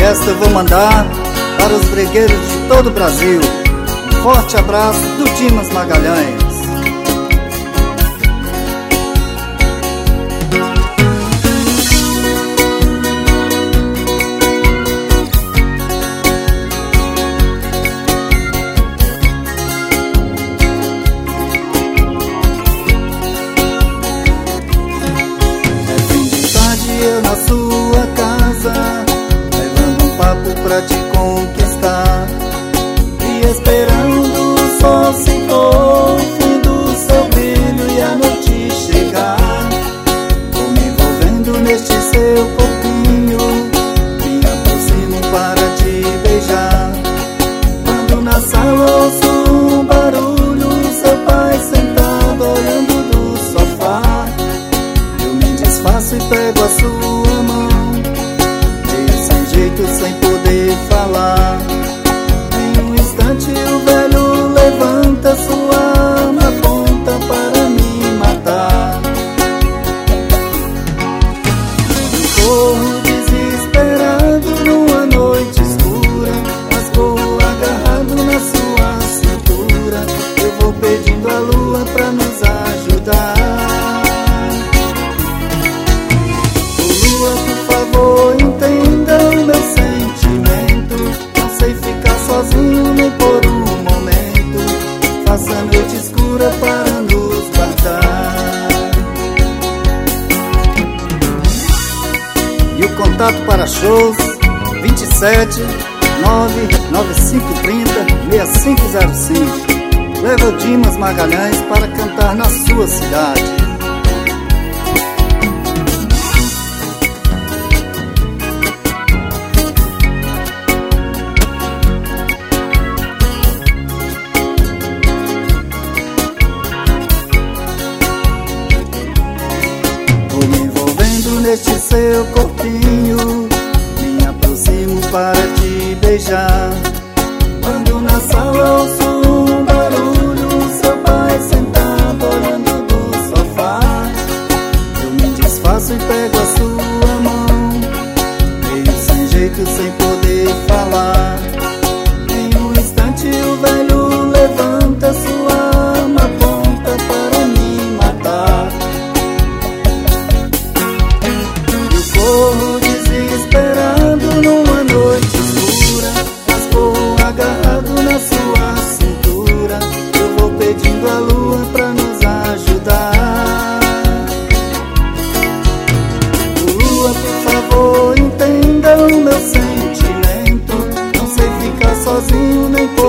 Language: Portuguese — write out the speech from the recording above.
esta eu vou mandar para os bregueiros de todo o Brasil. Um forte abraço do Dimas Magalhães. Eu na sua casa, levando um papo pra te conquistar, e esperando o sol se pôr, o fim do seu brilho e a noite chegar. Vou me envolvendo neste seu corpinho, me aproximo para te beijar. Quando na sala ouço um barulho, seu pai sentado olhando do sofá. Faço e pego a sua mão, meio sem jeito, sem poder falar. Em um instante o velho levanta sua arma, aponta para me matar. Eu corro desesperado numa noite escura, mas corro agarrado na sua cintura. Eu vou pedindo a lua pra nos ajudar. Por favor, entenda o meu sentimento. Não sei ficar sozinho nem por um momento. Faça a noite escura para nos guardar. E o contato para shows 27 99530 6505. Leva o Dimas Magalhães para cantar na sua cidade. Neste seu corpinho, me aproximo para te beijar. Quando na sala ouço um barulho, seu pai sentado olhando do sofá. Eu me desfaço e pego a sua mão, meio sem jeito, sem poder falar. Em um instante o velho levanta sua arma, aponta para me matar. Corro desesperado numa noite escura, mas corro agarrado na sua cintura. Eu vou pedindo a lua pra nos ajudar. Lua, por favor, entenda o meu sentimento. Não sei ficar sozinho nem por